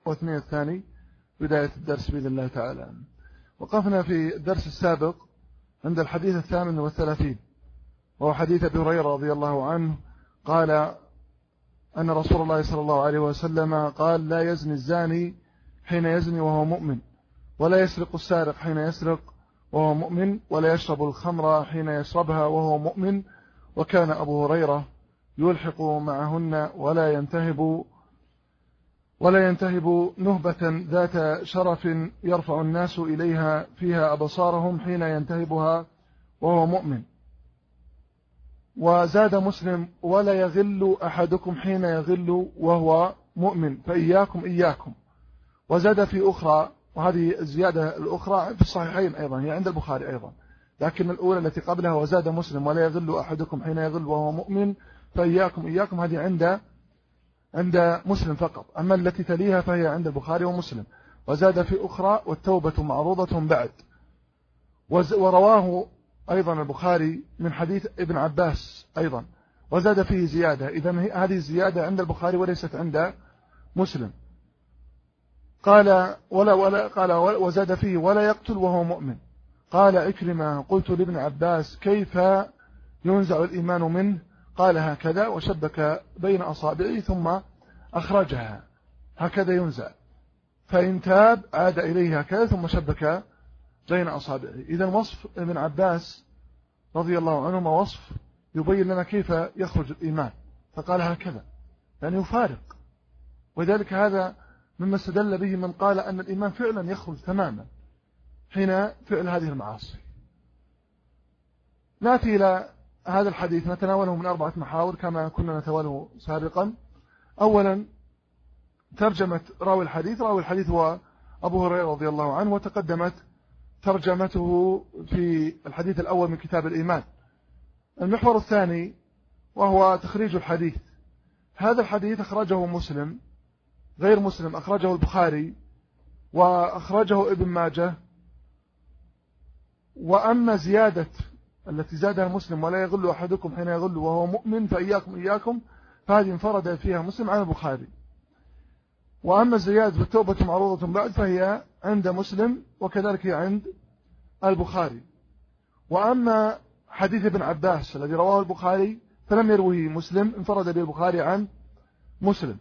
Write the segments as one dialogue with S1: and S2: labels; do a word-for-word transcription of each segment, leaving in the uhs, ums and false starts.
S1: واثنين الثاني بداية الدرس بإذن الله تعالى. وقفنا في الدرس السابق عند الحديث الثامن والثلاثين، وهو حديث أبي هريرة رضي الله عنه قال أن رسول الله صلى الله عليه وسلم قال: لا يزني الزاني حين يزني وهو مؤمن، ولا يسرق السارق حين يسرق وهو مؤمن، ولا يشرب الخمر حين يشربها وهو مؤمن. وكان أبو هريرة يلحق معهن ولا ينتهب ولا ينتهب نهبة ذات شرف يرفع الناس إليها فيها أبصارهم حين ينتهبها وهو مؤمن. وزاد مسلم: ولا يغل أحدكم حين يغل وهو مؤمن، فإياكم إياكم. وزاد في أخرى، وهذه الزيادة الأخرى في الصحيحين أيضا، هي عند البخاري أيضا، لكن الأولى التي قبلها وزاد مسلم: ولا يغل أحدكم حين يغل وهو مؤمن فإياكم إياكم، هذه عند عند مسلم فقط. أما التي تليها فهي عند البخاري ومسلم. وزاد في أخرى: والتوبة معروضة بعد. ورواه أيضا البخاري من حديث ابن عباس أيضا، وزاد فيه زيادة. إذن هذه الزيادة عند البخاري وليست عند مسلم. قال ولا ولا قال وزاد فيه: ولا يقتل وهو مؤمن. قال عكرمة: قلت لابن عباس: كيف ينزع الإيمان منه؟ قال: هكذا، وشبك بين أصابعه ثم أخرجها، هكذا ينزع، فإن تاب عاد إليه هكذا ثم شبك بين أصابعه. إذن وصف ابن عباس رضي الله عنهما وصف يبين لنا كيف يخرج الإيمان، فقال هكذا يعني يفارق. وذلك هذا مما استدل به من قال أن الإيمان فعلا يخرج تماما حين فعل هذه المعاصي. نأتي إلى هذا الحديث نتناوله من أربعة محاور كما كنا نتناوله سابقا. أولا ترجمة راوي الحديث. راوي الحديث هو أبو هريرة رضي الله عنه، وتقدمت ترجمته في الحديث الأول من كتاب الإيمان. المحور الثاني وهو تخريج الحديث. هذا الحديث أخرجه مسلم، غير مسلم أخرجه البخاري وأخرجه ابن ماجه. وأما زيادة التي زادها مسلم: ولا يغل أحدكم حين يغل وهو مؤمن فإياكم إياكم، فهذه انفرد فيها مسلم عن البخاري. وأما الزيادة بالتوبة معروضة بعد فهي عند مسلم، وكذلك هي عند البخاري. وأما حديث ابن عباس الذي رواه البخاري فلم يروه مسلم، انفرد به البخاري عن مسلم.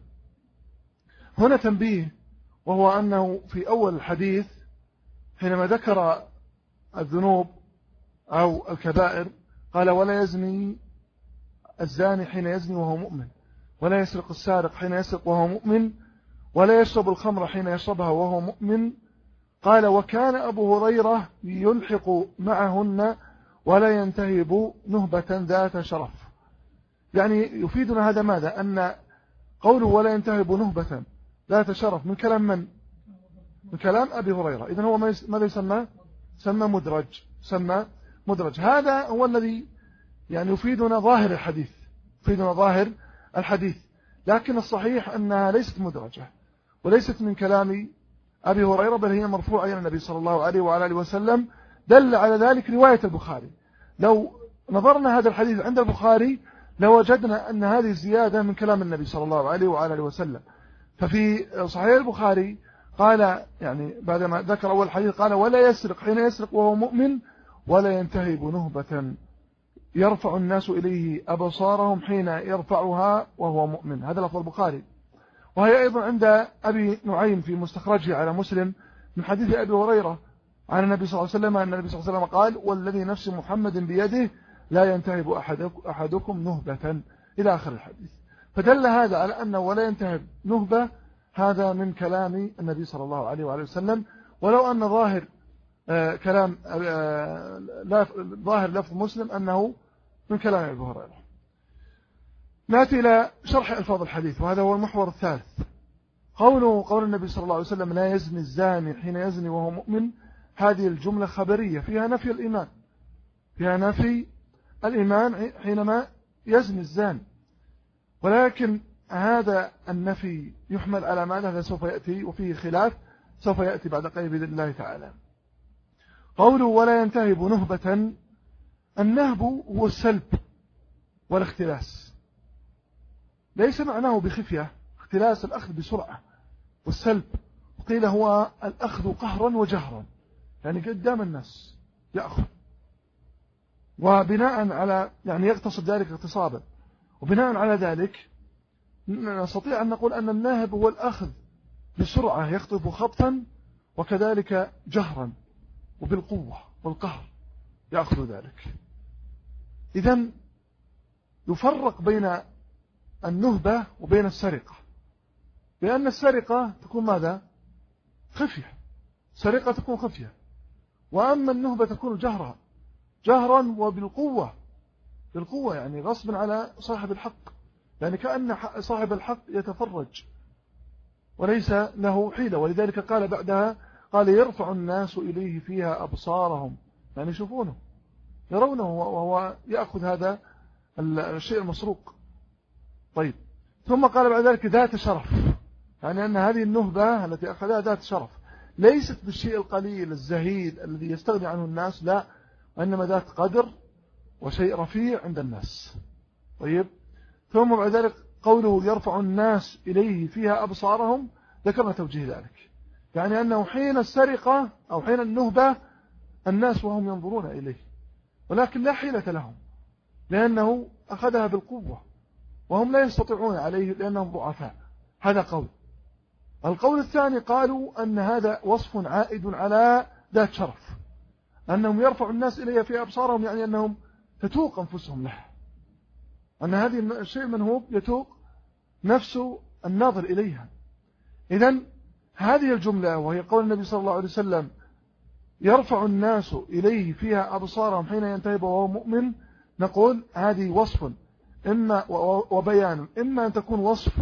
S1: هنا تنبيه، وهو أنه في أول الحديث حينما ذكر الذنوب أو الكبائر قال: ولا يزني الزاني حين يزني وهو مؤمن، ولا يسرق السارق حين يسرق وهو مؤمن، ولا يشرب الخمر حين يشربها وهو مؤمن. قال: وكان أبو هريرة يلحق معهن ولا ينتهب نهبة ذات شرف. يعني يفيدنا هذا ماذا؟ أن قوله ولا ينتهب نهبة ذات شرف من كلام من؟ من كلام أبي هريرة. إذن هو ماذا يسمى؟ سمى مدرج سمى مدرج. هذا هو الذي يعني يفيدنا ظاهر الحديث يفيدنا ظاهر الحديث لكن الصحيح أنها ليست مدرجة وليست من كلام أبي هريرة، بل هي مرفوعة إلى النبي صلى الله عليه وعلى آله وسلم. دل على ذلك رواية البخاري. لو نظرنا هذا الحديث عند البخاري لوجدنا أن هذه الزيادة من كلام النبي صلى الله عليه وعلى آله وسلم. ففي صحيح البخاري قال يعني بعدما ذكر أول حديث قال: ولا يسرق حين يسرق وهو مؤمن، ولا ينتهب نهبة يرفع الناس إليه أبصارهم حين يرفعها وهو مؤمن. هذا لفظ البخاري. وهي أيضا عند أبي نعيم في مستخرجه على مسلم من حديث أبي هريرة عن النبي صلى الله عليه وسلم أن النبي صلى الله عليه وسلم قال: والذي نفس محمد بيده لا ينتهب أحدكم نهبة، إلى آخر الحديث. فدل هذا على أنه ولا ينتهب نهبة هذا من كلام النبي صلى الله عليه وعليه وسلم، ولو أن ظاهر آه كلام آه ظاهر لفظ مسلم أنه من كلام أبي هريرة. نأتي إلى شرح ألفاظ الحديث، وهذا هو المحور الثالث. قوله قول النبي صلى الله عليه وسلم: لا يزني الزاني حين يزني وهو مؤمن، هذه الجملة خبرية فيها نفي الإيمان فيها نفي الإيمان حينما يزني الزاني، ولكن هذا النفي يحمل على معنى هذا سوف يأتي، وفيه خلاف سوف يأتي بعد قليل بإذن الله تعالى. قوله ولا ينتهب نهبة، النهب هو السلب والاختلاس، ليس معناه بخفية، اختلاس الأخذ بسرعة، والسلب. وقيل هو الأخذ قهرا وجهرا، يعني قدام الناس يأخذ، وبناء على يعني يقتصد ذلك اغتصابا، وبناء على ذلك نستطيع أن نقول أن الناهب هو الأخذ بسرعة يخطف خطفا، وكذلك جهرا وبالقوة والقهر يأخذ ذلك. إذن يفرق بين النهبة وبين السرقة، لأن السرقة تكون ماذا؟ خفية، سرقة تكون خفية، وأما النهبة تكون جهرا جهرا وبالقوة، بالقوة يعني غصبا على صاحب الحق، يعني كأن صاحب الحق يتفرج وليس له حيلة. ولذلك قال بعدها قال يرفع الناس إليه فيها أبصارهم، يعني يشوفونه يرونه وهو يأخذ هذا الشيء المسروق. طيب، ثم قال بعد ذلك ذات شرف، يعني أن هذه النهبة التي أخذها ذات شرف، ليست بالشيء القليل الزهيد الذي يستغني عنه الناس، لا، وإنما ذات قدر وشيء رفيع عند الناس. طيب، ثم بعد ذلك قوله يرفع الناس إليه فيها أبصارهم، ذكرنا توجيه ذلك، يعني أنه حين السرقة أو حين النهبة الناس وهم ينظرون إليه، ولكن لا حيلة لهم لأنه أخذها بالقوة، وهم لا يستطيعون عليه لأنهم ضعفاء. هذا قول. القول الثاني قالوا أن هذا وصف عائد على ذات شرف، أنهم يرفع الناس إليه في أبصارهم، يعني أنهم تتوق أنفسهم له، أن هذه الشيء المنهوب يتوق نفس الناظر إليها. إذن هذه الجملة وهي قول النبي صلى الله عليه وسلم يرفع الناس إليه فيها أبصارهم حين ينتهب وهو مؤمن، نقول هذه وصف إما وبيان، إما أن تكون وصف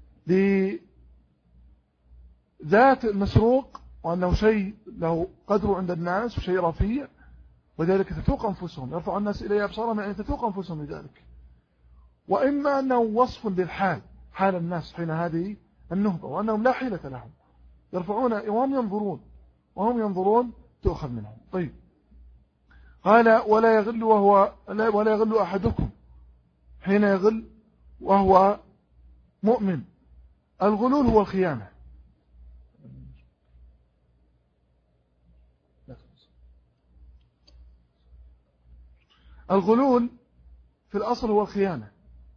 S1: لذات المسروق وأنه شيء له قدر عند الناس وشيء رفيع وذلك تتوق أنفسهم، يرفع الناس إليه أبصارهم يعني تتوق أنفسهم لذلك، وإما أنه وصف للحال، حال الناس حين هذه النهبة، وأنهم لا حيلة لهم يرفعون وهم ينظرون وهم ينظرون تؤخذ منهم. طيب، قال ولا يغل وهو ولا يغل أحدكم حين يغل وهو مؤمن. الغلول هو الخيانة. الغلول في الأصل هو الخيانة،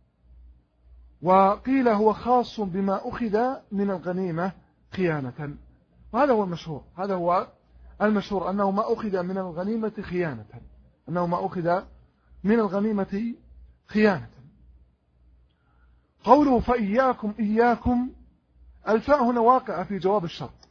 S1: وقيل هو خاص بما أخذ من الغنيمة خيانة، وهذا هو المشهور، هذا هو المشهور أنه ما أخذ من الغنيمة خيانة، أنه ما أخذ من الغنيمة خيانة. قوله فإياكم إياكم، الفاء هنا واقع في جواب الشرط.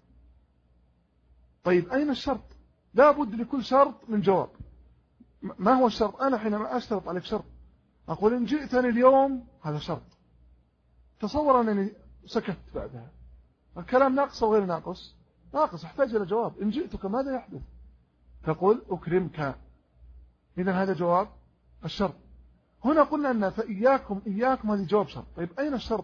S1: طيب، أين الشرط؟ لا بد لكل شرط من جواب. ما هو الشرط؟ أنا حينما أشترط عليك شرط أقول إن جئتني اليوم، هذا شرط. تصور أنني سكت بعدها، الكلام ناقص أو غير ناقص؟ ناقص، احتاج إلى جواب. إن جئتك ماذا يحدث؟ تقول أكرمك، إذن هذا جواب الشرط. هنا قلنا أن فإياكم إياكم هذه جواب شرط. طيب، أين الشرط؟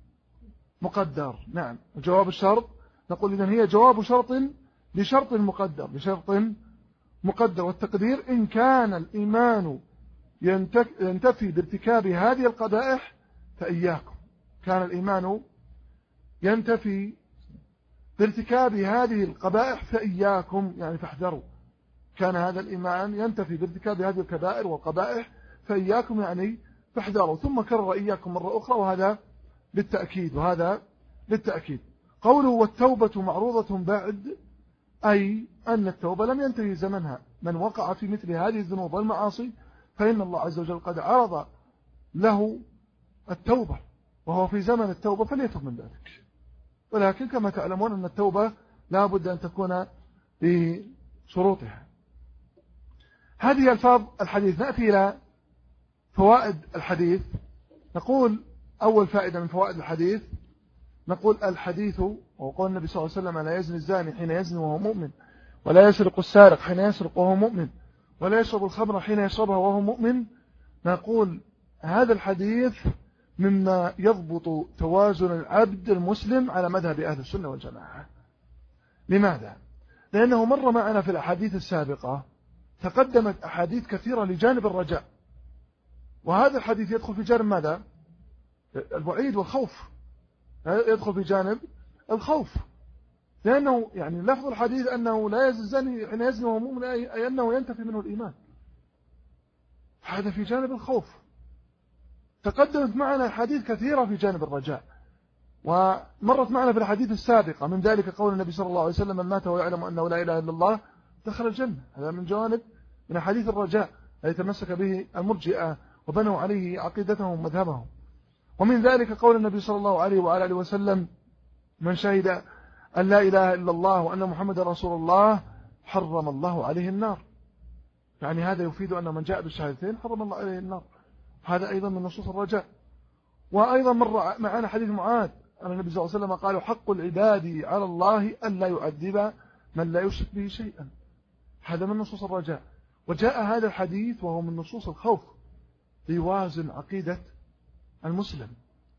S1: مقدر. نعم، جواب الشرط نقول إذن هي جواب شرط لشرط مقدر، لشرط مقدر. والتقدير إن كان الإيمان ينتفي بارتكاب هذه القبائح فإياكم، كان الإيمان ينتفي بارتكاب هذه القبائح فإياكم، يعني فاحذروا. كان هذا الإيمان ينتفي بارتكاب هذه الكبائر والقبائح فإياكم، يعني فاحذروا. ثم كرر إياكم مرة أخرى، وهذا بالتأكيد، وهذا بالتأكيد. قوله والتوبة معروضة بعد، أي أن التوبة لم ينتهي زمنها. من وقع في مثل هذه الذنوب والمعاصي فإن الله عز وجل قد عرض له التوبة، وهو في زمن التوبة فليتوب من ذلك. ولكن كما تعلمون أن التوبة لا بد أن تكون بشروطها. هذه ألفاظ الحديث. نأتي إلى فوائد الحديث. نقول أول فائدة من فوائد الحديث، نقول الحديث وقول النبي صلى الله عليه وسلم لا يزني الزاني حين يزني وهو مؤمن، ولا يسرق السارق حين يسرق وهو مؤمن، ولا يشرب الخمر حين يشربها وهو مؤمن. نقول هذا الحديث مما يضبط توازن العبد المسلم على مذهب أهل السنة والجماعة. لماذا؟ لأنه مر معنا في الأحاديث السابقة تقدمت أحاديث كثيرة لجانب الرجاء، وهذا الحديث يدخل في جانب ماذا؟ الوعيد والخوف، يدخل في جانب الخوف، لأنه يعني لفظ الحديث أنه لا يزني الزاني حين يزني وهو مؤمن أي أنه ينتفي منه الإيمان، هذا في جانب الخوف. تقدمت معنا حديث كثيرة في جانب الرجاء، ومرت معنا في الحديث السابقة، من ذلك قول النبي صلى الله عليه وسلم: من مات ويعلم أنه لا إله إلا الله دخل الجنة. هذا من جوانب من حديث الرجاء الذي تمسك به المرجئة وبنوا عليه عقيدتهم ومذهبهم. ومن ذلك قول النبي صلى الله عليه وآله وسلم: من شهد أن لا إله إلا الله وأن محمد رسول الله حرم الله عليه النار. يعني هذا يفيد أن من جاء بالشهادتين حرم الله عليه النار. هذا أيضا من نصوص الرجاء. وأيضا مر معنا حديث معاذ أن النبي صلى الله عليه وسلم قال: حق العباد على الله أن لا يعذب من لا يشرك به شيئا. هذا من نصوص الرجاء. وجاء هذا الحديث وهو من نصوص الخوف ليوازن عقيدة المسلم.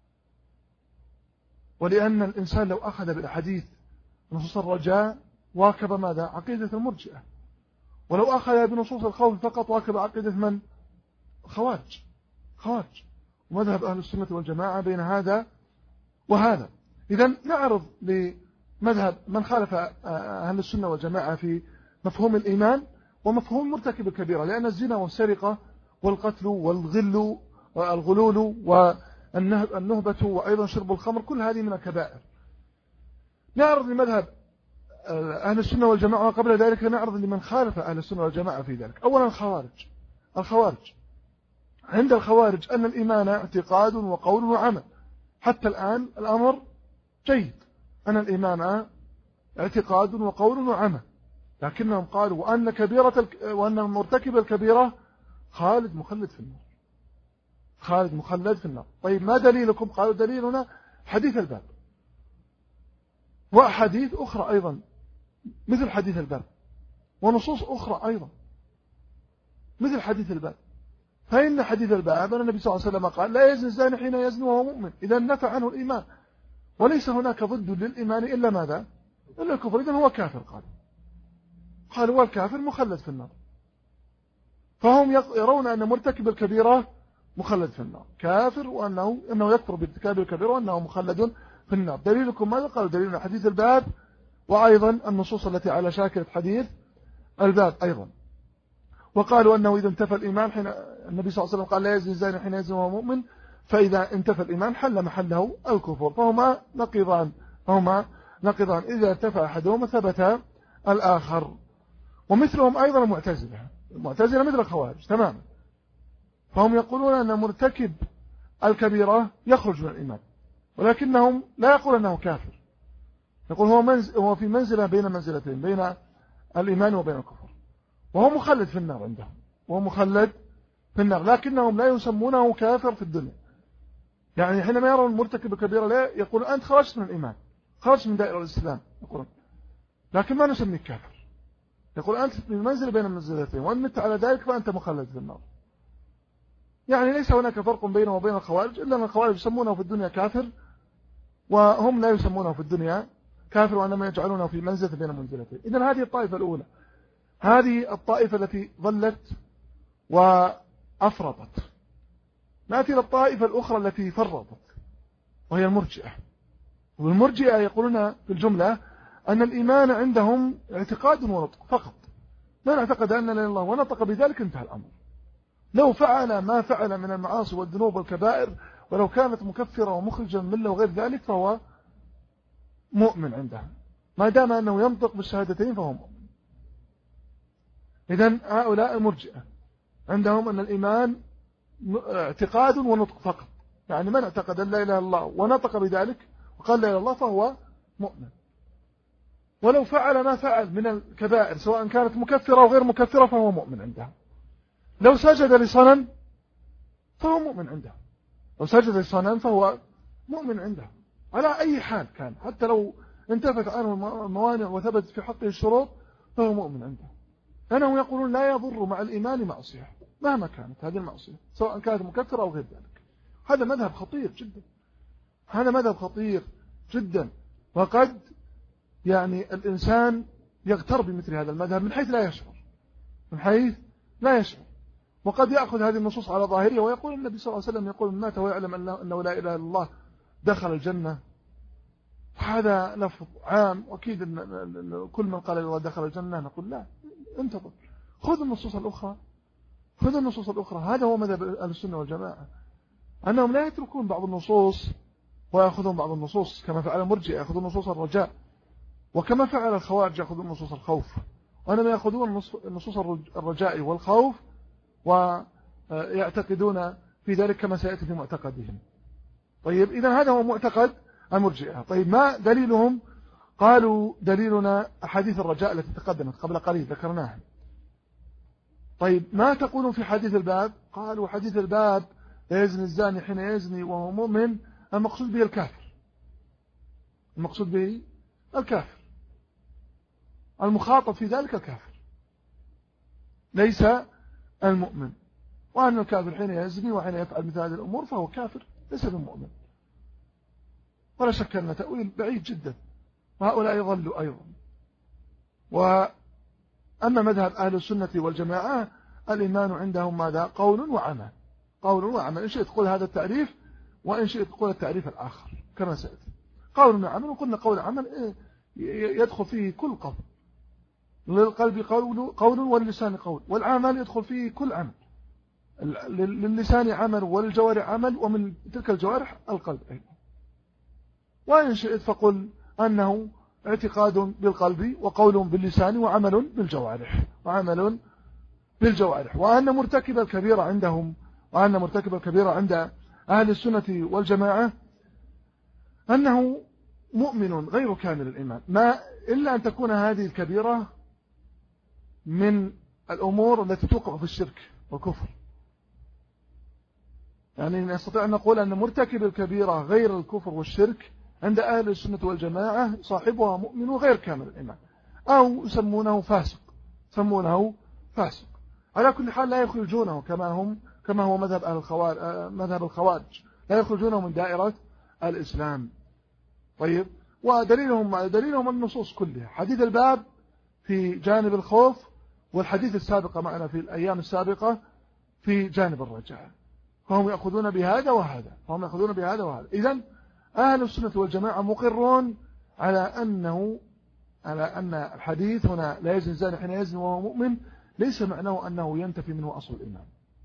S1: ولأن الإنسان لو أخذ بالحديث نصوص الرجاء واكب ماذا؟ عقيدة المرجئة. ولو أخذ بنصوص الخوف فقط واكب عقيدة من؟ خوارج. خوارج. ومذهب أهل السنة والجماعة بين هذا وهذا. إذن نعرض لمذهب من خالف أهل السنة والجماعة في مفهوم الإيمان ومفهوم مرتكب الكبيرة، لأن الزنا والسرقة والقتل والغل والغلول والنهبة وأيضا شرب الخمر كل هذه من الكبائر. نعرض لمذهب أهل السنة والجماعة، وقبل ذلك نعرض لمن خالف أهل السنة والجماعة في ذلك. أولا الخوارج. الخوارج عند الخوارج أن الإيمان اعتقاد وقول وعمل. حتى الآن الأمر جيد، أن الإيمان اعتقاد وقول وعمل، لكنهم قالوا وأن كبيرة وأن مرتكب الكبيرة خالد مخلد في النار. خالد مخلد في النار. طيب ما دليلكم؟ قالوا دليلنا حديث الباب وأحاديث أخرى أيضا مثل حديث الباب، ونصوص أخرى أيضا مثل حديث الباب. فإن حديث الباب أن النبي صلى الله عليه وسلم قال: لا يزني الزاني حين يزني وهو مؤمن. إذا نفى عنه الإيمان، وليس هناك ضد للإيمان إلا ماذا؟ إلا الكفر. إذن هو كافر. قال قالوا والكافر مخلد في النار. فهم يرون أن مرتكب الكبيرة مخلد في النار، كافر، وأنه أنه يكفر بارتكاب الكبيرة وأنه مخلد في النار. دليلكم ماذا؟ قالوا دليلنا حديث الباب، وأيضا النصوص التي على شاكلة حديث الباب أيضا. وقالوا أنه إذا انتفى الإيمان حين النبي صلى الله عليه وسلم قال: لا يزني الزاني حين يزني وهو مؤمن، فإذا انتفى الإيمان حل محله الكفر. فهما نقيضان فهما نقيضان إذا انتفى أحدهما ثبت الآخر. ومثلهم أيضا المعتزلة. المعتزلة مثل الخوارج تماما، فهم يقولون أن مرتكب الكبيرة يخرج من الإيمان، ولكنهم لا يقول أنه كافر. يقول هو, منزل هو في منزلة بين منزلتين، بين الإيمان وبين الكفر، وهو مخلد في النار عندهم، وهو مخلد في النار، لكنهم لا يسمونه كافر في الدنيا. يعني حينما يرون مرتكب الكبيرة لا يقول أنت خرجت من الإيمان، خرجت من دائرة الإسلام، يقولون، لكن ما نسميك كافر. يقول أنت في المنزل بين المنزلتين، وأن مت على ذلك فأنت مخلد في النار. يعني ليس هناك فرق بينه وبين الخوارج، إلا أن الخوارج يسمونه في الدنيا كافر، وهم لا يسمونه في الدنيا كافر، وإنما يجعلونه في منزلة بين المنزلتين. إذن هذه الطائفة الأولى، هذه الطائفة التي ظلت وأفرطت. نأتي للطائفة الأخرى التي فرطت، وهي المرجئة. والمرجئة يقولون في الجملة أن الإيمان عندهم اعتقاد ونطق فقط، لا نعتقد أن لا إله إلا الله ونطق بذلك انتهى الأمر. لو فعل ما فعل من المعاصي والذنوب والكبائر، ولو كانت مكفرة ومخرجا من الله وغير ذلك، فهو مؤمن عندهم، ما دام أنه ينطق بالشهادتين فهو مؤمن. إذن هؤلاء المرجئة عندهم أن الإيمان اعتقاد ونطق فقط، يعني من اعتقد أن لا إله إلا الله ونطق بذلك وقال لا إله إلا الله فهو مؤمن، ولو فعل ما فعل من الكبائر سواء كانت مكفرة أو غير مكفرة فهو مؤمن عندهم. لو سجد لصنم فهو مؤمن عنده، لو سجد لصنم فهو مؤمن عنده على أي حال كان، حتى لو انتفت عنه الموانع وثبت في حقه الشروط فهو مؤمن عنده. لأنهم يقولون لا يضر مع الإيمان معصية مهما كانت هذه المعصية، سواء كانت مكفرة أو غير ذلك. هذا مذهب خطير جدا، هذا مذهب خطير جدا. وقد يعني الإنسان يغتر بمثل هذا المذهب من حيث لا يشعر، من حيث لا يشعر. وقد يأخذ هذه النصوص على ظاهرها ويقول النبي صلى الله عليه وسلم يقول: من مات ويعلم أنه لا إله إلا الله دخل الجنة. هذا لفظ عام، وأكيد إن كل من قال الله دخل الجنة نقول لا، انتظر، خذ النصوص الأخرى، خذ النصوص الأخرى. هذا هو مذهب أهل السنة والجماعة، أنهم لا يتركون بعض النصوص ويأخذون بعض النصوص كما فعل المرجئة، يأخذون نصوص الرجاء، وكما فعل الخوارج يأخذون نصوص الخوف، وأنما يأخذون نصوص الرجاء والخوف ويعتقدون في ذلك كما سيأتي في معتقدهم. طيب إذا هذا هو معتقد المرجئة. طيب ما دليلهم؟ قالوا دليلنا أحاديث الرجاء التي تقدمت قبل قليل ذكرناها. طيب ما تقولون في حديث الباب؟ قالوا حديث الباب لا يزني الزاني حين يزني وهو مؤمن، المقصود به الكافر، المقصود به الكافر، المخاطب في ذلك الكافر ليس المؤمن، وأن الكافر حين يزني وحين يفعل مثل هذه الأمور فهو كافر ليس بالمؤمن. ولا شك أن تأويل بعيد جدا، وهؤلاء يضلوا أيضا. وأما مذهب أهل السنة والجماعة الإيمان عندهم ماذا؟ قول وعمل، قول وعمل. إن شئت تقول هذا التعريف، وإن شئت تقول التعريف الآخر كما سأتي. قول وعمل، وقلنا قول عمل يدخل فيه كل قول، للقلب قول, قول واللسان قول، والعمل يدخل فيه كل عمل، للسان عمل وللجوارح عمل، ومن تلك الجوارح القلب أيضا. وإن شئت فقل أنه اعتقاد بالقلب وقول باللسان وعمل بالجوارح، وعمل بالجوارح. وأن مرتكب الكبيرة عندهم، وأن مرتكب الكبيرة عند أهل السنة والجماعة أنه مؤمن غير كامل الإيمان، ما إلا أن تكون هذه الكبيرة من الأمور التي توقع في الشرك والكفر. يعني نستطيع أن نقول أن مرتكب الكبيرة غير الكفر والشرك عند أهل السنة والجماعة صاحبها مؤمن غير كامل الإيمان، أو يسمونه فاسق، يسمونه فاسق. على كل حال لا يخرجونه كما هم كما هو مذهب أهل الخوارج، مذهب الخوارج لا يخرجونه من دائرة الإسلام. طيب، ودليلهم دليلهم النصوص كلها، حديث الباب في جانب الخوف، والحديث السابق معنا في الأيام السابقة في جانب الرجاء، فهم يأخذون بهذا وهذا، فهم يأخذون بهذا وهذا. إذن أهل السنة والجماعة مقرون على أنه على أن الحديث هنا لا يزني الزاني حين يزني وهو مؤمن ليس معناه أنه ينتفي منه أصل الإيمان،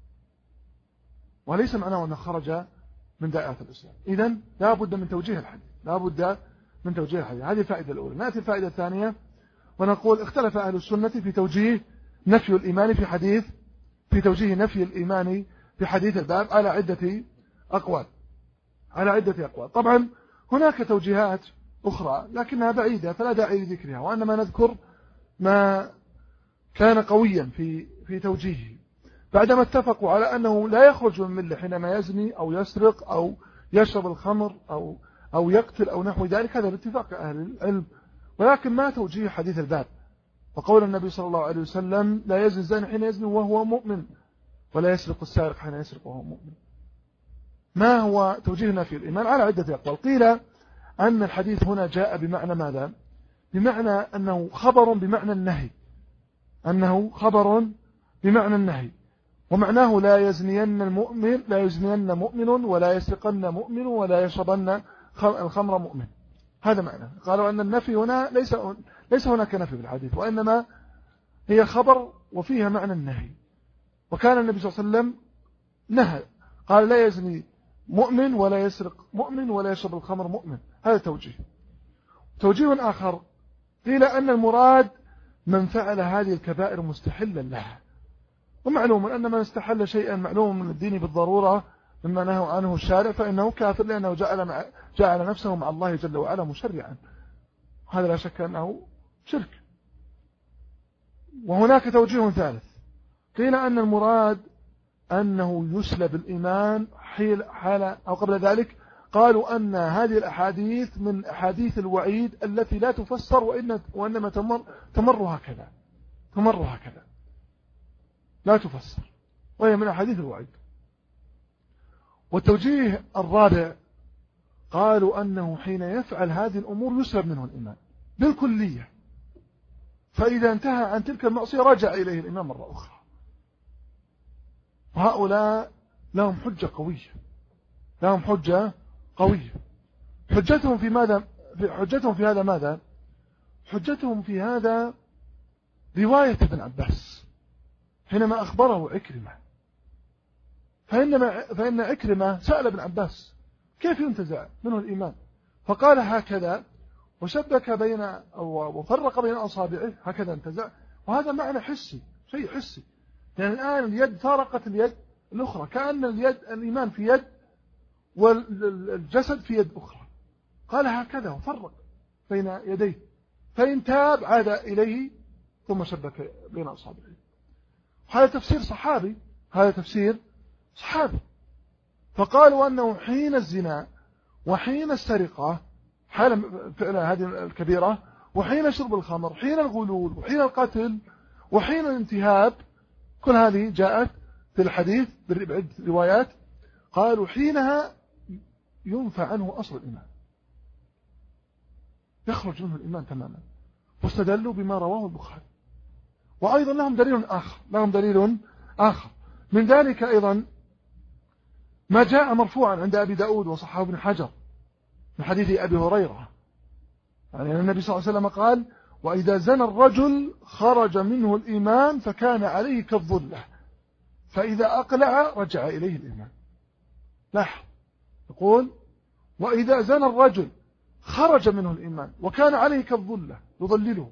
S1: وليس معناه أنه خرج من دائرة الإسلام. إذن لا بد من توجيه الحديث، لا بد من توجيه الحديث. هذه الفائدة الأولى. نأتي الفائدة الثانية ونقول اختلف أهل السنة في توجيه نفي الإيمان في حديث في توجيه نفي الإيمان في حديث الباب على عدة أقوال على عدة أقوال. طبعا هناك توجيهات أخرى لكنها بعيدة فلا داعي لذكرها، وإنما نذكر ما كان قويا في في توجيهه. بعدما اتفقوا على أنه لا يخرج من الملة حينما يزني أو يسرق أو يشرب الخمر أو أو يقتل أو نحو ذلك، هذا باتفاق أهل العلم. ولكن ما توجيه حديث الباب وقول النبي صلى الله عليه وسلم لا يزني الزاني حين يزني وهو مؤمن ولا يسرق السارق حين يسرق وهو مؤمن؟ ما هو توجيهنا في الإيمان؟ على عدة أقوال. قيل أن الحديث هنا جاء بمعنى ماذا؟ بمعنى أنه خبر بمعنى النهي، أنه خبر بمعنى النهي، ومعناه لا يزنين المؤمن لا يزنين مؤمن ولا يسرقن مؤمن ولا يشربن الخمر مؤمن. هذا معنى. قالوا أن النفي هنا ليس ليس هناك نفي في الحديث، وإنما هي خبر وفيها معنى النهي. وكان النبي صلى الله عليه وسلم نهى، قال لا يزني مؤمن ولا يسرق مؤمن ولا يشرب الخمر مؤمن. هذا توجيه. توجيه آخر قيل أن المراد من فعل هذه الكبائر مستحلا لها، ومعلوم أن من استحل شيئا معلوم من الدين بالضرورة مما نهى عنه الشارع فإنه كافر، لأنه جعل, مع جعل نفسه مع الله جل وعلا مشرعا، هذا لا شك أنه شرك. وهناك توجيه ثالث قيل أن المراد أنه يسلب الإيمان حال أو قبل ذلك. قالوا أن هذه الأحاديث من أحاديث الوعيد التي لا تفسر وإن وإنما تمر, تمر هكذا تمر هكذا لا تفسر، وهي من أحاديث الوعيد. والتوجيه الرابع قالوا أنه حين يفعل هذه الأمور يسلب منه الإيمان بالكلية، فإذا انتهى عن تلك المعصية رجع إليه الإيمان مرة أخرى. وهؤلاء لهم حجة قوية لهم حجة قوية حجتهم في ماذا؟ في حجتهم في هذا ماذا؟ حجتهم في هذا رواية ابن عباس حينما أخبره عكرمة، فإنما فإن عكرمة سأل ابن عباس كيف ينتزع منه الإيمان، فقال هكذا وشبك بين أو وفرق بين أصابعه هكذا انتزع، وهذا معنى حسي، شيء حسي. يعني الآن اليد فارقت اليد الأخرى، كأن اليد الإيمان في يد والجسد في يد أخرى. قال هكذا وفرق بين يديه، فإن تاب عاد إليه ثم شبك بين أصابعه. هذا تفسير صحابي، هذا تفسير صحابي. فقالوا أنه حين الزنا وحين السرقة حال فعل هذه الكبيرة، وحين شرب الخمر، حين الغلول، وحين القتل، وحين الانتهاب، كل هذه جاءت في الحديث بعدة روايات. قالوا حينها ينفى عنه أصل الإيمان، يخرج منه الإيمان تماما، واستدلوا بما رواه البخاري. وأيضا لهم دليل آخر لهم دليل آخر من ذلك أيضا ما جاء مرفوعا عند أبي داود وصححه ابن حجر من حديث أبي هريرة، يعني النبي صلى الله عليه وسلم قال وإذا زنى الرجل خرج منه الإيمان فكان عليه كالظلة، فإذا أقلع رجع إليه الإيمان. لاحظ، يقول وإذا زنى الرجل خرج منه الإيمان وكان عليه كالظلة يظلله،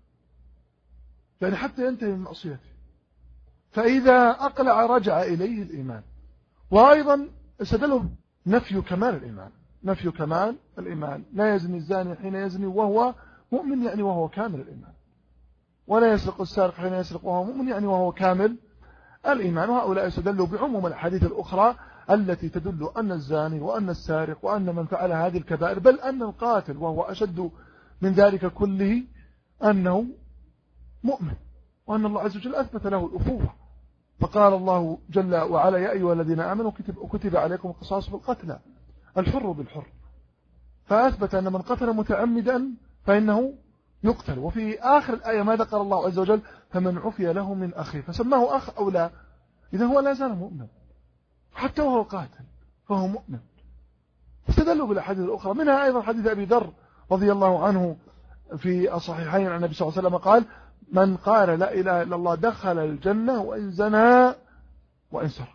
S1: يعني حتى ينتهي من معصيته، فإذا أقلع رجع إليه الإيمان. وأيضا استدلوا نفي كمال الإيمان، نفي كمال الإيمان، لا يزني الزاني حين يزني وهو مؤمن يعني وهو كامل الإيمان، ولا يسرق السارق حين يسرق وهو مؤمن يعني وهو كامل الإيمان. وهؤلاء استدلوا بعموم الأحاديث الأخرى التي تدل أن الزاني وأن السارق وأن من فعل هذه الكبائر، بل أن القاتل وهو أشد من ذلك كله أنه مؤمن، وأن الله عز وجل أثبت له الأخوة. فقال الله جل وعلا يا أيها الذين آمنوا كتب, كتب عليكم القصاص بالقتلى الحر بالحر، فأثبت أن من قتل متعمدا فإنه يقتل. وفي آخر الآية ما ذكر الله عز وجل فمن عفي له من أخيه فسماه أخ أو لا، إذا هو لا زال مؤمن حتى وهو قاتل فهو مؤمن. استدلوا بالأحاديث الأخرى، منها أيضا حديث أبي ذر رضي الله عنه في الصحيحين عن النبي صلى الله عليه وسلم قال من قال لا إله إلا الله دخل الجنة وإن زنى وإن سرق.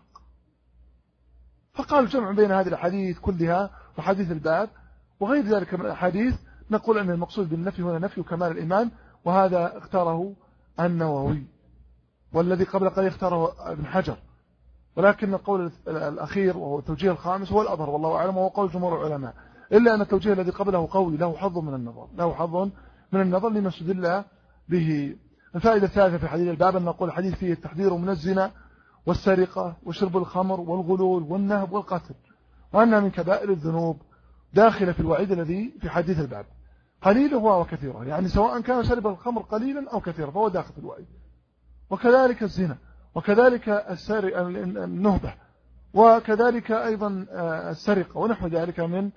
S1: فقال الجمع بين هذه الحديث كلها وحديث الباب وغير ذلك من الأحاديث، نقول أن المقصود بالنفي هنا نفي كمال الإيمان، وهذا اختاره النووي، والذي قبل قليل اختاره ابن حجر، ولكن القول الأخير وهو التوجيه الخامس هو الأظهر والله أعلم، وهو قول جمهور العلماء، إلا أن التوجيه الذي قبله قوي له حظ من النظر له حظ من النظر لما استدل به. الفائدة الثالثة في حديث الباب أن نقول الحديث فيه التحذير من الزنا والسرقة وشرب الخمر والغلول والنهب والقتل، وأنها من كبائر الذنوب داخلة في الوعيد الذي في حديث الباب، قليله وكثيره، يعني سواء كان شرب الخمر قليلا أو كثيرا فهو داخل في الوعيد. وكذلك الزنا، وكذلك النهبة، وكذلك أيضا السرقة ونحو ذلك من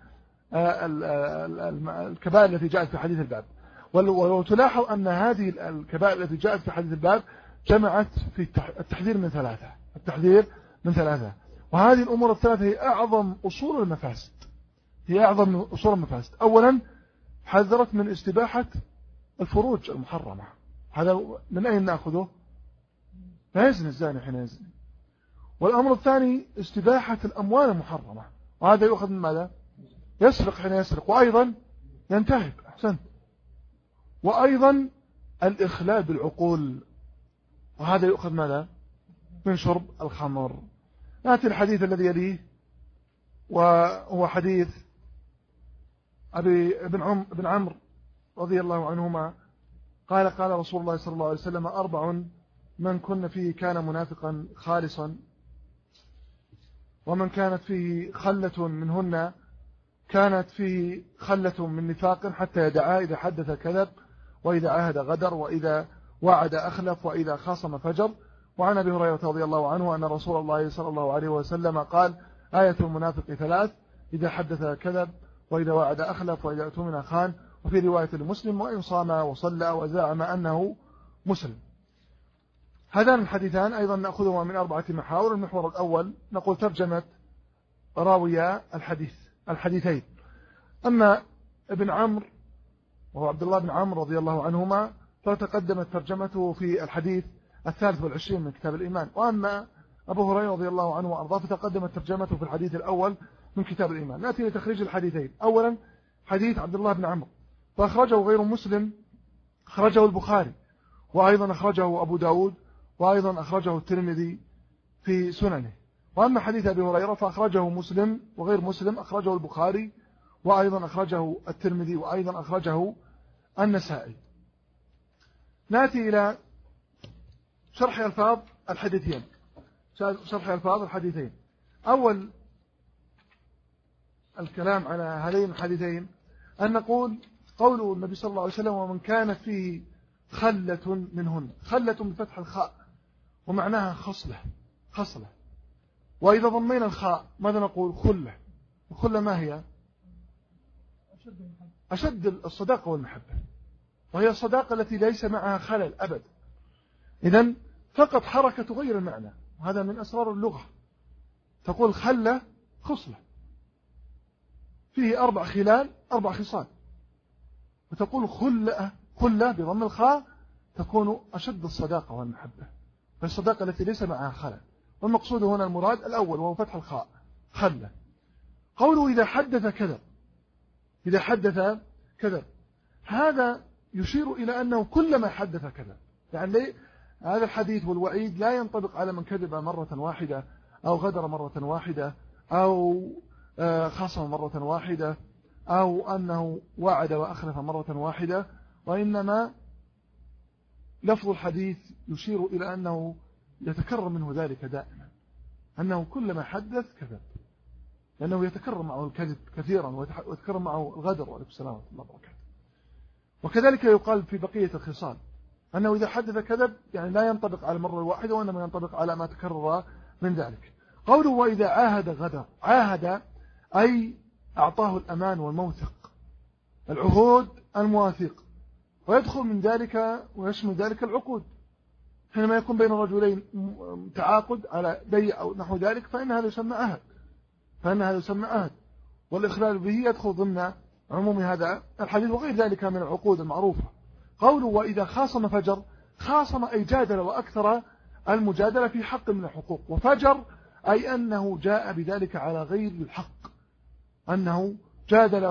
S1: الكبائر التي جاءت في حديث الباب. وتلاحظ أن هذه الكبائر التي جاءت في حديث الباب جمعت في التحذير من ثلاثة التحذير من ثلاثة وهذه الأمور الثلاثة هي أعظم أصول المفاسد هي أعظم أصول المفاسد. أولا حذرت من استباحة الفروج المحرمة، هذا من أين نأخذه؟ لا يزني الزاني حين يزني. والأمر الثاني استباحة الأموال المحرمة، وهذا يؤخذ من ماذا؟ يسرق حين يسرق، وأيضا ينتهب، أحسنت، وأيضا الإخلال بالعقول، وهذا يؤخذ ماذا؟ من شرب الخمر. نأتي الحديث الذي يليه وهو حديث أبي بن عم بن عمرو رضي الله عنهما قال قال رسول الله صلى الله عليه وسلم أربع من كن فيه كان منافقا خالصا، ومن كانت فيه خلة منهن كانت فيه خلة من نفاق حتى يدعها، إذا حدث كذب، وإذا عاهد غدر، وإذا وعد أخلف، وإذا خاصم فجر. وعن أبي هريرة رضي الله عنه أن رسول الله صلى الله عليه وسلم قال آية المنافق ثلاث: إذا حدث كذب، وإذا وعد أخلف، وإذا اؤتمن خان. وفي رواية المسلم وإن صام وصلى وزعم أنه مسلم. هذان الحديثان أيضا نأخذهما من أربعة محاور. المحور الأول نقول ترجمة راوية الحديث الحديثين. أما ابن عمرو وهو عبد الله بن عمرو رضي الله عنهما فتقدمت ترجمته في الحديث الثالث والعشرين من كتاب الإيمان. وأما أبو هريرة رضي الله عنه وأرضاه فتقدمت ترجمته في الحديث الأول من كتاب الإيمان. نأتي لتخريج الحديثين. أولا حديث عبد الله بن عمرو فأخرجه غير مسلم، أخرجه البخاري وأيضا أخرجه أبو داود وأيضا أخرجه الترمذي في سننه. وأما حديث أبي هريرة فأخرجه مسلم وغير مسلم، أخرجه البخاري وأيضا أخرجه الترمذي وأيضا أخرجه النسائي. نأتي إلى شرح ألفاظ الحديثين. شرح ألفاظ الحديثين. أول الكلام على هذين الحديثين أن نقول قوله النبي صلى الله عليه وسلم ومن كانت فيه خلة منهن، خلة بفتح الخاء ومعناها خصلة خصلة. وإذا ضمينا الخاء ماذا نقول؟ خلة. الخلة ما هي؟ أشد الصداقة والمحبة، وهي الصداقة التي ليس معها خلل أبد. إذن فقط حركة غير المعنى، وهذا من أسرار اللغة. تقول خلة خصلة فيه أربع خلال أربع خصال، وتقول خلة خلة بضم الخاء تكون أشد الصداقة والمحبة، فالصداقة التي ليس معها خلل. والمقصود هنا المراد الأول وهو فتح الخاء خلة. قوله إذا حدث كذب، إذا حدث كذب هذا يشير إلى أنه كلما حدث كذب. يعني ليه؟ هذا الحديث والوعيد لا ينطبق على من كذب مرة واحدة أو غدر مرة واحدة أو خاصم مرة واحدة أو أنه وعد وأخلف مرة واحدة، وإنما لفظ الحديث يشير إلى أنه يتكرر منه ذلك دائما، أنه كلما حدث كذب، لأنه يتكرر معه الكذب كثيرا ويتكرر معه الغدر وعليكم السلام ورحمة الله وبركاته. وكذلك يقال في بقية الخصال أنه إذا حدث كذب يعني لا ينطبق على المرة الواحدة وإنما ينطبق على ما تكرر من ذلك. قوله وإذا عاهد غدر، عاهد أي أعطاه الأمان والموثق، العهود المواثيق، ويدخل من ذلك ويشمل ذلك العقود. حينما يكون بين رجلين تعاقد على بيع أو نحو ذلك فإن هذا يسمى عهد، فإن هذا يسمى عهد، والإخلال به يدخل ضمن عموم هذا الحديث وغير ذلك من العقود المعروفة. قوله وإذا خاصم فجر، خاصم أي جادل وأكثر المجادلة في حق من الحقوق، وفجر أي أنه جاء بذلك على غير الحق، أنه جادل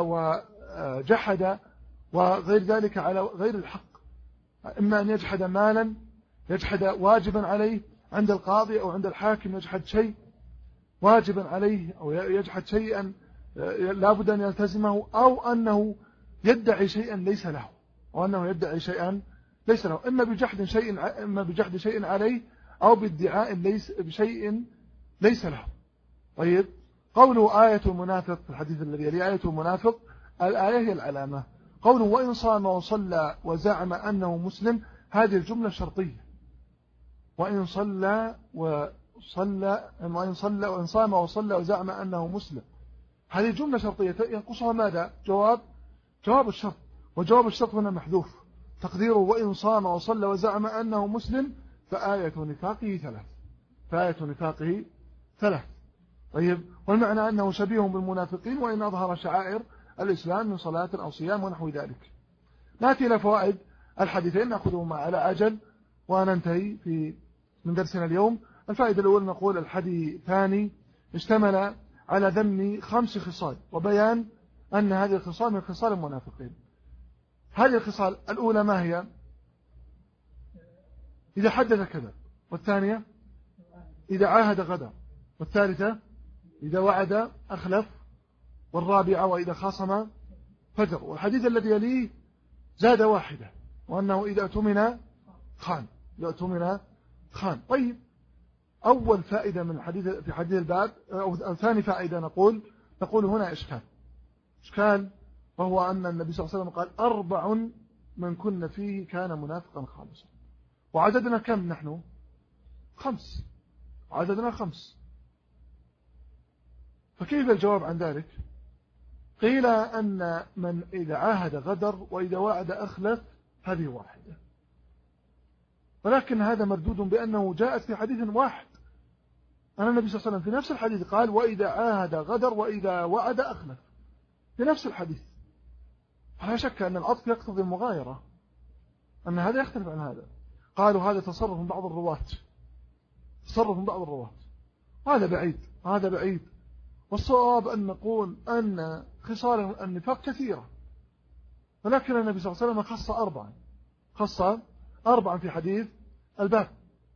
S1: وجحد وغير ذلك على غير الحق، إما أن يجحد مالا، يجحد واجبا عليه عند القاضي أو عند الحاكم، يجحد شيء واجبا عليه أو يجحد شيئا لا بد أن يلتزمه، أو أنه يدعي شيئا ليس له، وأنه يدعي شيئا ليس له، إما بجحد شيء إما بجحد شيء عليه أو بادعاء ليس بشيء ليس له. طيب قوله آية المنافق في الحديث الذي يلي آية المنافق، الآية هي العلامة. قوله وإن صام وصلى وزعم أنه مسلم، هذه الجملة شرطية. وإن صلى وصلى وإن صلى وإن صام وصلى وزعم أنه مسلم، هذه جملة شرطية ينقصها ماذا؟ جواب جواب الشرط، وجواب الشرط هنا محذوف، تقديره وإن صام وصلى وزعم أنه مسلم فآية نفاقه ثلاث، فآية نفاقه ثلاث. طيب والمعنى أنه شبيه بالمنافقين وإن أظهر شعائر الإسلام من صلاة أو صيام ونحو ذلك. نأتي إلى فوائد الحديثين نأخذهما على عجل وننتهي في من درسنا اليوم. الفائدة الأولى نقول الحديثان اشتمل على ذم خمس خصال وبيان أن هذه الخصال من خصال المنافقين. هذه الخصال الأولى ما هي؟ إذا حدث كذب، والثانية إذا عاهد غدر، والثالثة إذا وعد أخلف، والرابعة وإذا خاصم فجر. والحديث الذي يليه زاد واحدة، وأنه إذا أتمنى خان، إذا أتمنى خان. طيب أول فائدة من الحديث في حديث الباب أو ثاني فائدة نقول نقول هنا إشكال إشكال وهو أن النبي صلى الله عليه وسلم قال أربع من كن فيه كان منافقا خالصا، وعددنا كم نحن؟ خمس، عددنا خمس. فكيف الجواب عن ذلك؟ قيل أن من إذا عاهد غدر وإذا وعد أخلف هذه واحدة، ولكن هذا مردود بأنه جاءت في حديث واحد. أن النبي صلى الله عليه وسلم في نفس الحديث قال وإذا عاهد غدر وإذا وعد أخلف، في نفس الحديث. فلا شك أن العطف يقتضي المغايرة، أن هذا يختلف عن هذا. قالوا هذا تصرف من بعض الرواة، تصرف من بعض الرواة، هذا بعيد، هذا بعيد. والصواب أن نقول أن خصال النفاق كثيرة، ولكن النبي صلى الله عليه وسلم خص أربعا، خص أربعا في حديث الباب،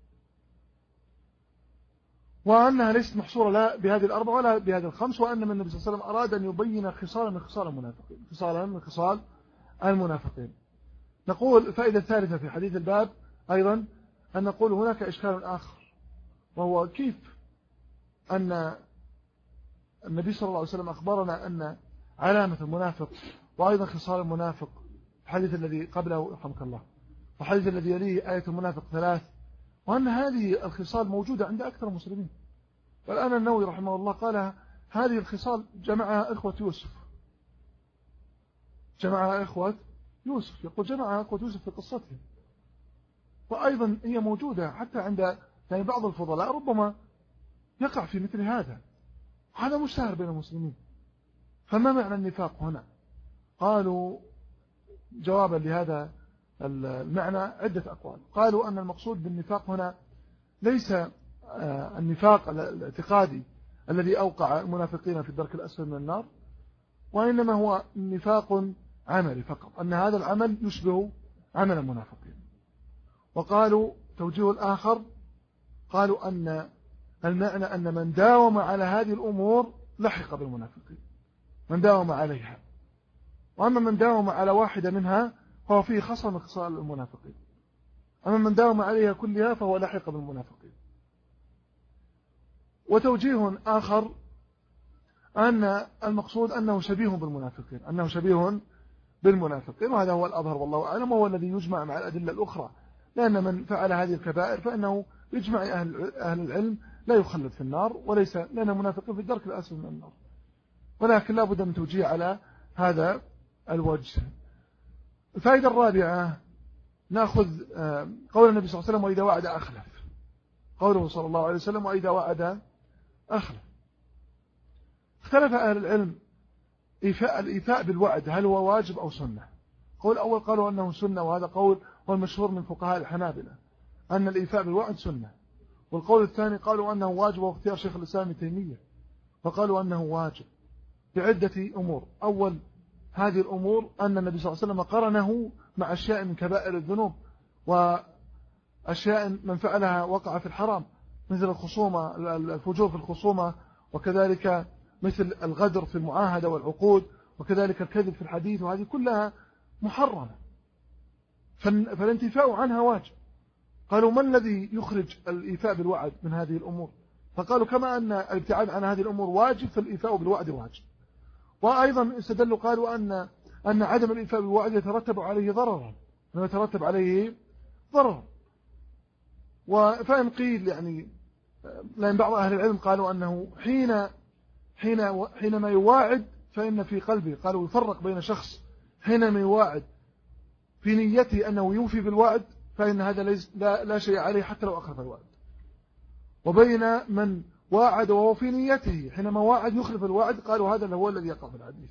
S1: وأنها ليست محصورة لا بهذه الأربعة ولا بهذه الخمس، وأن النبي صلى الله عليه وسلم أراد أن يبين خصالا من خصال المنافقين، خصالا من خصال المنافقين. نقول فائدة ثالثة في حديث الباب أيضا أن نقول هناك إشكال آخر، وهو كيف أن النبي صلى الله عليه وسلم أخبرنا أن علامة المنافق وأيضا خصال المنافق الحديث الذي قبله رحمك الله والحديث الذي يليه آية المنافق ثلاث، وأن هذه الخصال موجودة عند أكثر المسلمين. والآن النووي رحمه الله قال هذه الخصال جمعها إخوة يوسف، جمعها إخوة يوسف، يقول جمعها إخوة يوسف في قصته، وأيضا هي موجودة حتى عند يعني بعض الفضلاء ربما يقع في مثل هذا، هذا مشتهر بين المسلمين. فما معنى النفاق هنا؟ قالوا جوابا لهذا المعنى عدة أقوال. قالوا أن المقصود بالنفاق هنا ليس النفاق الاعتقادي الذي أوقع المنافقين في الدرك الأسفل من النار، وإنما هو نفاق عملي فقط، أن هذا العمل يشبه عمل المنافقين. وقالوا توجيه الآخر، قالوا أن المعنى أن من داوم على هذه الأمور لحق بالمنافقين، من داوم عليها، وأما من داوم على واحدة منها فهو فيه خصل من خصال المنافقين، أما من داوم عليها كلها فهو لحق بالمنافقين. وتوجيه آخر أن المقصود أنه شبيه بالمنافقين، أنه شبيه بالمنافقين، وهذا هو الأظهر والله أعلم، وهو الذي يجمع مع الأدلة الأخرى، لأن من فعل هذه الكبائر فإنه يجمع أهل, أهل العلم لا يخلد في النار، وليس لأن المنافقين في الدرك الأسفل من النار، ولكن لا بد من توجيه على هذا الوجه. الفائدة الرابعة نأخذ قول النبي صلى الله عليه وسلم وإذا وعد أخلف، قوله صلى الله عليه وسلم وإذا وعد أخلف. اختلف أهل العلم إيفاء الإيفاء بالوعد هل هو واجب أو سنة. قول أول قالوا أنه سنة، وهذا قول هو المشهور من فقهاء الحنابلة أن الإيفاء بالوعد سنة. والقول الثاني قالوا أنه واجب، واختيار شيخ الإسلام ابن تيمية فقالوا أنه واجب بعدة أمور. أول هذه الأمور أن النبي صلى الله عليه وسلم قرنه مع أشياء من كبائر الذنوب وأشياء من فعلها وقع في الحرام، مثل الخصومة، الفجور في الخصومة، وكذلك مثل الغدر في المعاهدة والعقود، وكذلك الكذب في الحديث، وهذه كلها محرمة، فالانتفاء عنها واجب. قالوا ما الذي يخرج الإيفاء بالوعد من هذه الأمور؟ فقالوا كما أن الابتعاد عن هذه الأمور واجب فالإيفاء بالوعد واجب. وأيضا استدلوا قالوا أن أن عدم الإيفاء بالوعد يترتب عليه ضررا، يترتب عليه ضررا. فإن قيل يعني لأن بعض أهل العلم قالوا أنه حين حين حينما يواعد فإن في قلبه، قالوا يفرق بين شخص حينما يواعد في نيته أنه يوفي بالوعد فإن هذا لا, لا شيء عليه حتى لو أخلف الوعد، وبين من واعد وهو في نيته حينما واعد يخلف الوعد، قالوا هذا هو الذي يقع في الحديث.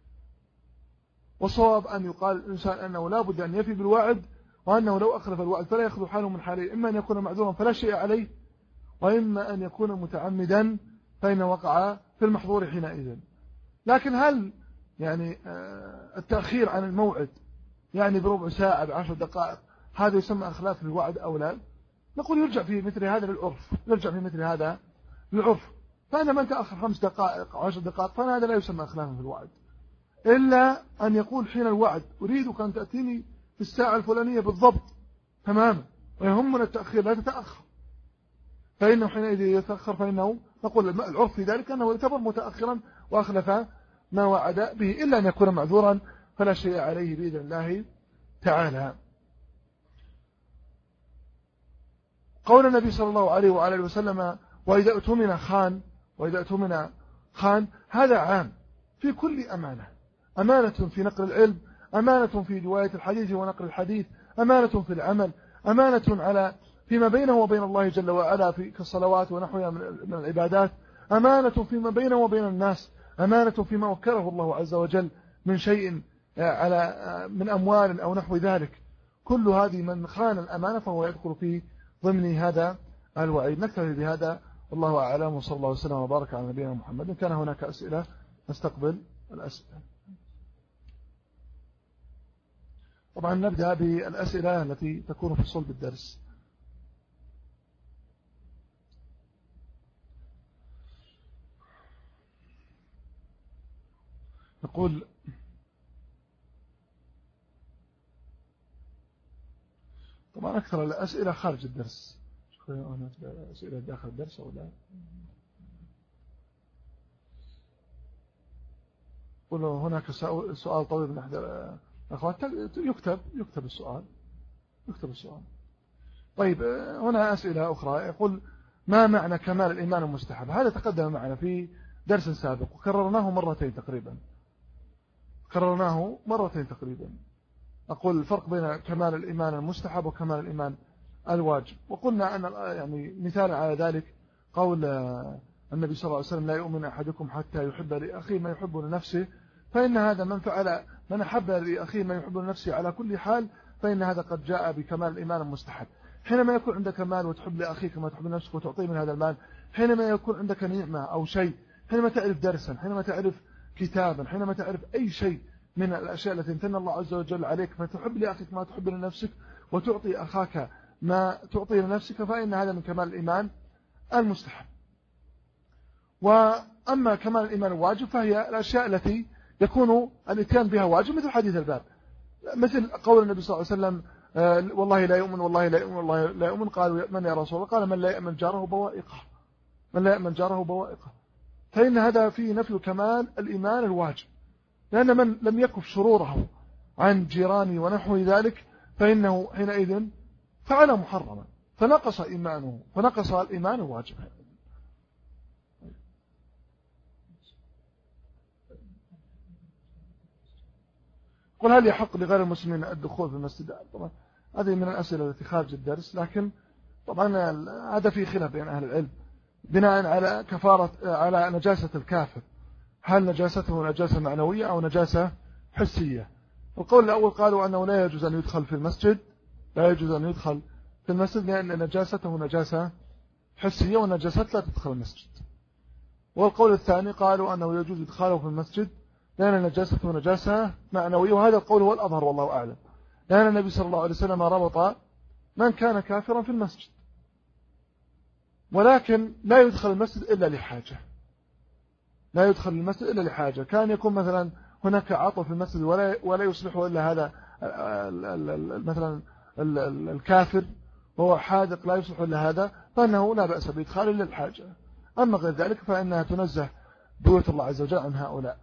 S1: والصواب أن يقال الإنسان أنه لا بد أن يفي بالوعد، وأنه لو أخلف الوعد فلا يخلو حاله من حاله، إما أن يكون معذورا فلا شيء عليه، وإما أن يكون متعمدا فإن وقع في المحظور حينئذ. لكن هل يعني التأخير عن الموعد يعني بربع ساعة بعشر دقائق هذا يسمى أخلاف الوعد أو لا؟ نقول يرجع في مثل هذا للعرف، يرجع في مثل هذا للعرف. فأنا من تأخر خمس دقائق أو عشر دقائق فهذا لا يسمى أخلافا في الوعد، إلا أن يقول حين الوعد أريدك أن تأتيني في الساعة الفلانية بالضبط تماما، ويهمنا التأخير لا تتأخر، فإنه حينئذ يتأخر فإنه نقول العرف في ذلك أنه يعتبر متأخرا وأخلف ما وعد به، إلا أن يكون معذورا فلا شيء عليه بإذن الله تعالى. قول النبي صلى الله عليه وآله وسلم وإذا أتمن خان، وإذا أتمن خان، هذا عام في كل أمانة، أمانة في نقل العلم، أمانة في رواية الحديث ونقل الحديث، أمانة في العمل، أمانة على فيما بينه وبين الله جل وعلا في كالصلوات ونحوها من العبادات، أمانة فيما بينه وبين الناس، أمانة فيما وكله الله عز وجل من شيء على من أموال أو نحو ذلك، كل هذه من خان الأمانة فهو يدخل في ضمن هذا الوعيد. نكتفي بهذا والله أعلم، وصلى الله وسلم وبارك على نبينا محمد. إن كان هناك أسئلة نستقبل الأسئلة. طبعا نبدأ بالأسئلة التي تكون في صلب الدرس. نقول طبعا أكثر الأسئلة خارج الدرس، أسئلة داخل الدرس أو لا. قلوا هناك سؤال طويل من أحد الأخوات، يكتب يكتب السؤال يكتب السؤال طيب هنا أسئلة أخرى. يقول ما معنى كمال الإيمان المستحب؟ هذا تقدم معنا في درس سابق وكررناه مرتين تقريبا كررناه مرتين تقريبا أقول الفرق بين كمال الإيمان المستحب وكمال الإيمان الواجب. وقلنا أن يعني مثال على ذلك قول النبي صلى الله عليه وسلم لا يؤمن أحدكم حتى يحب لأخيه ما يحب لنفسه، فإن هذا من فعل من أحب لأخيه ما يحب لنفسه على كل حال فإن هذا قد جاء بكمال الإيمان المستحب. حينما يكون عندك مال وتحب لأخيك ما تحب لنفسك وتعطيه من هذا المال، حينما يكون عندك نعمة أو شيء، حينما تعرف درسا، حينما تعرف كتابا، حينما تعرف أي شيء من الأشياء التي امتن الله عز وجل عليك فتحب لأخيك ما تحب لنفسك وتعطي أخاك ما تعطي لنفسك، فإن هذا من كمال الإيمان المستحب. وأما كمال الإيمان الواجب فهي الأشياء التي يكون الاتيان بها واجب، مثل حديث الباب، مثل قول النبي صلى الله عليه وسلم والله لا يؤمن والله لا يؤمن والله لا يؤمن. قالوا من يا رسول الله؟ قال من لا يأمن جاره بوائقه من لا يأمن جاره بوائقه. فإن هذا فيه نفي كمال الإيمان الواجب، لأن من لم يكف شروره عن جيرانه ونحو ذلك فإنه حينئذ فعل محرما فنقص إيمانه فنقص الإيمان الواجب. قل هل يحق لغير المسلمين الدخول في المسجد؟ طبعا هذه من الأسئلة التي خارج الدرس، لكن طبعا هذا فيه خلاف بين أهل العلم بناء على كفارة على نجاسة الكافر، هل نجاسته نجاسة معنوية أو نجاسة حسية؟ القول الأول قالوا أنه لا يجوز أن يدخل في المسجد لا يجوز أن يدخل في المسجد لأن نجاسته نجاسة حسية والنجاسات لا تدخل المسجد. والقول الثاني قالوا أنه يجوز إدخاله في المسجد لأن نجاسته نجاسة معنوية، وهذا القول هو الأظهر والله أعلم، لأن النبي صلى الله عليه وسلم ربط من كان كافرا في المسجد، ولكن لا يدخل المسجد إلا لحاجة لا يدخل المسجد إلا لحاجة كان يكون مثلا هناك عطل في المسجد ولا ولا يصلحه إلا هذا مثلا الكافر وهو حاذق لا يصلح إلا هذا، فإنه لا بأس بإدخاله إلا الحاجة. أما غير ذلك فإنها تنزه بيوت الله عز وجل عن هؤلاء.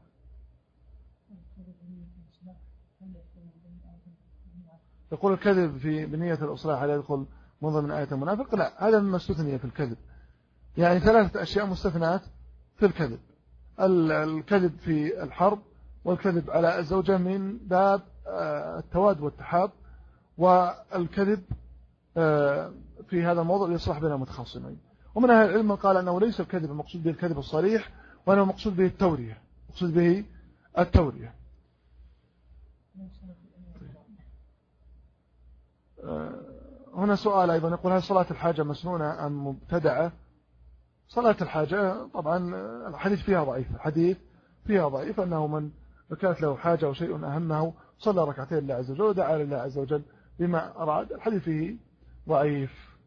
S1: يقول الكذب في بنية الإصلاح هل يدخل من ضمن آية المنافق؟ لا، هذا مما استثني في الكذب، يعني ثلاثة أشياء مستثنات في الكذب: الكذب في الحرب، والكذب على الزوجة من باب التواد والتحاب، والكذب في هذا الموضوع يصلح بين المتخاصمين. ومن أهل العلم قال أنه ليس الكذب المقصود به الكذب الصريح، وأنه المقصود به التورية مقصود به التورية. هنا سؤال أيضا يقول هل صلاة الحاجة مسنونة أم مبتدعة؟ صلاة الحاجة طبعا الحديث فيها ضعيف الحديث فيها ضعيف أنه من كانت له حاجة وشيء أهمه صلى ركعتين لله عز وجل ودعا لله عز وجل بما أراد، الحديث فيه ضعيف.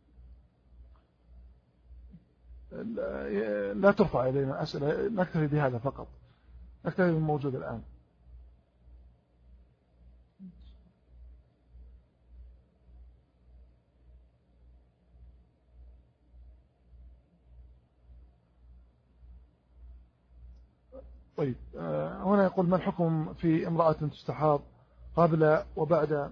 S1: لا ترفع إلينا أسئلة، نكتفي بهذا فقط، نكتفي بالموجود الآن. طيب هنا يقول ما الحكم في امرأة تستحاض قبل وبعد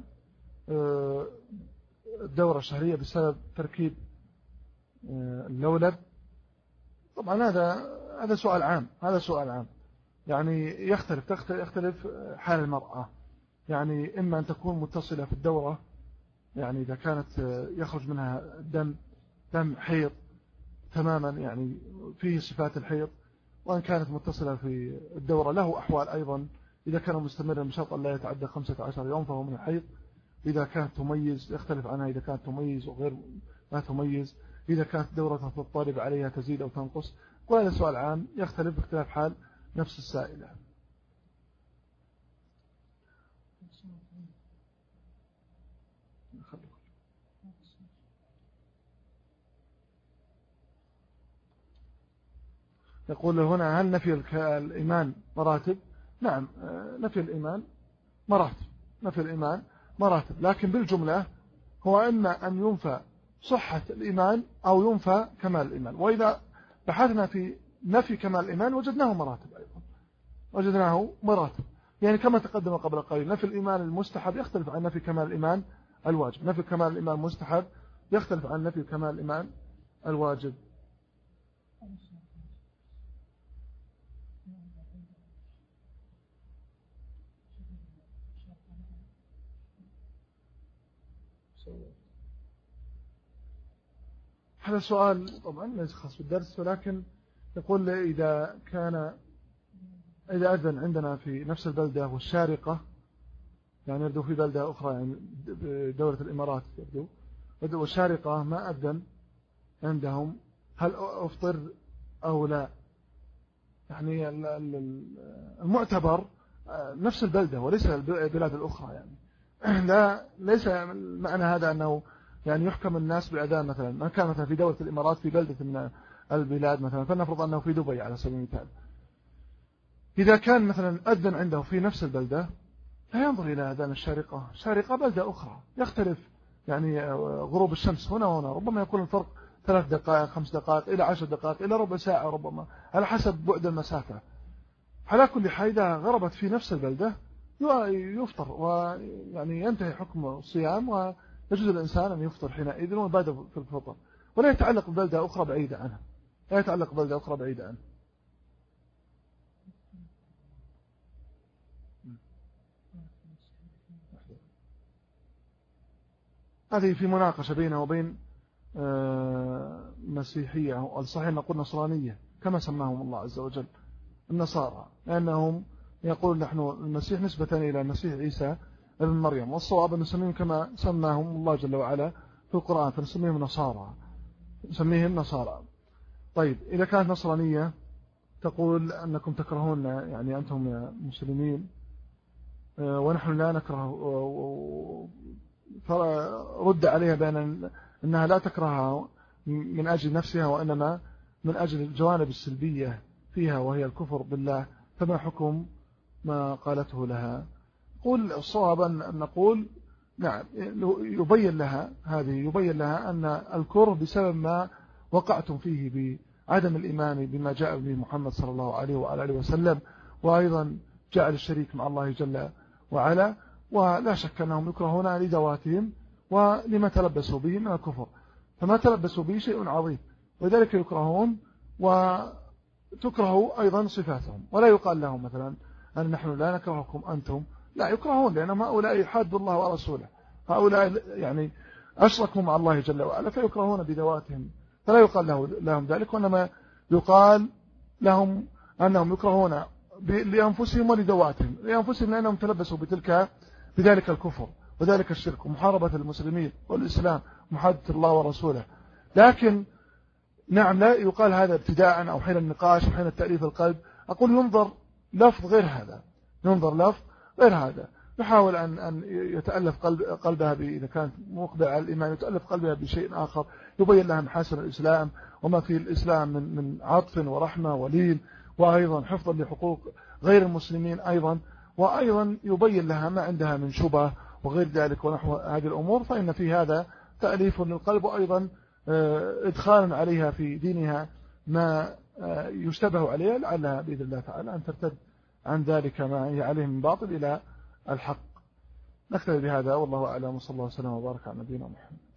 S1: الدورة الشهرية بسبب تركيب اللولب؟ طبعا هذا هذا سؤال عام هذا سؤال عام يعني يختلف يختلف حال المرأة، يعني إما أن تكون متصلة في الدورة، يعني إذا كانت يخرج منها دم دم حيض تماما يعني فيه صفات الحيض، وأن كانت متصلة في الدورة له أحوال أيضا إذا كان مستمرا بشرط لا يتعدى خمسة عشر يوم فهو من الحيض. إذا كانت تميز يختلف عنها إذا كانت تميز وغير لا تميز. إذا كانت دورة الطالب عليها تزيد أو تنقص. وهذا سؤال عام يختلف باختلاف حال نفس السائلة. يقول هنا هل نفي الإيمان مراتب؟ نعم، نفي الإيمان مراتب، نفي الإيمان مراتب، لكن بالجملة هو إما أن ينفى صحة الإيمان أو ينفى كمال الإيمان. وإذا بحثنا في نفي كمال الإيمان وجدناه مراتب أيضا، وجدناه مراتب، يعني كما تقدم قبل قليل نفي الإيمان المستحب يختلف عن نفي كمال الإيمان الواجب. نفي كمال الإيمان المستحب يختلف عن نفي كمال الإيمان الواجب. هذا سؤال طبعا ليس خاص بالدرس، ولكن يقول إذا كان إذا أذن عندنا في نفس البلدة والشارقة، يعني يبدو في بلدة أخرى يعني دولة الإمارات يبدو، والشارقة ما أذن عندهم، هل أفطر أو لا؟ يعني المعتبر نفس البلدة وليس البلاد الأخرى، يعني لا ليس معنى هذا أنه يعني يحكم الناس بأذان مثلا ما كان مثلا في دولة الإمارات في بلدة من البلاد مثلا، فلنفرض أنه في دبي على سبيل المثال، إذا كان مثلا أذن عنده في نفس البلدة لا ينظر إلى أذان الشارقة. الشارقة بلدة أخرى يختلف يعني غروب الشمس هنا وهنا، ربما يكون الفرق ثلاث دقائق خمس دقائق إلى عشر دقائق إلى ربع ساعة ربما على حسب بعد المسافة. على كل حال إذا غربت في نفس البلدة يفطر ويعني ينتهي حكم الصيام، ويجوز الإنسان أن يفطر حينئذ ويبادر في الفطر، ولا يتعلق ببلدة أخرى بعيدة عنها، لا يتعلق ببلدة أخرى بعيدة عنها. هذه في مناقشة بينه وبين مسيحية، أو الصحيح نقول نصرانية كما سماهم الله عز وجل النصارى، لأنهم يقول نحن المسيح نسبة إلى المسيح عيسى ابن مريم، والصواب أن نسميهم كما سماهم الله جل وعلا في القرآن، فنسميهم نصارى، نسميهم نصارى. طيب إذا كانت نصرانية تقول أنكم تكرهون يعني أنتم مسلمين ونحن لا نكره، فرد عليها بأن أنها لا تكرهها من أجل نفسها وإنما من أجل الجوانب السلبية فيها وهي الكفر بالله، فما حكم ما قالته لها؟ قل الصواب أن نقول نعم يبين لها هذه يبين لها أن الكره بسبب ما وقعتم فيه بعدم الإيمان بما جاء به محمد صلى الله عليه وآله وسلم، وأيضا جعل الشريك مع الله جل وعلا، ولا شك أنهم يكرهون لذواتهم ولما تلبسوا به من الكفر، فما تلبسوا به شيء عظيم، وذلك يكرهون وتكره أيضا صفاتهم. ولا يقال لهم مثلا أن نحن لا نكرهكم أنتم، لا يكرهون، لأنهم هؤلاء حادوا الله ورسوله، هؤلاء يعني أشركوا مع الله جل وعلا فيكرهون بذواتهم، فلا يقال لهم ذلك، وإنما يقال لهم أنهم يكرهون لأنفسهم ولذواتهم، لأنفسهم لأنهم تلبسوا بتلك بذلك الكفر وذلك الشرك ومحاربة المسلمين والإسلام ومحادة الله ورسوله. لكن نعم لا يقال هذا ابتداء أو حين النقاش أو حين التأليف القلب، أقول ينظر لفظ غير هذا، ينظر لفظ غير هذا، يحاول أن أن يتألف قلب قلبها إذا كانت مقبلة على الإيمان يتألف قلبها بشيء آخر، يبين لها محاسن الإسلام وما في الإسلام من من عطف ورحمة ولين، وأيضا حفظا لحقوق غير المسلمين أيضا، وأيضا يبين لها ما عندها من شبه وغير ذلك ونحو هذه الأمور، فإن في هذا تأليف للقلب، وأيضا إدخال عليها في دينها ما يشتبه عليها، لعلها بإذن الله تعالى أن ترتد عن ذلك ما هي عليه من باطل إلى الحق. نكتفي بهذا والله أعلم، وصلى الله وسلم وبارك على نبينا محمد.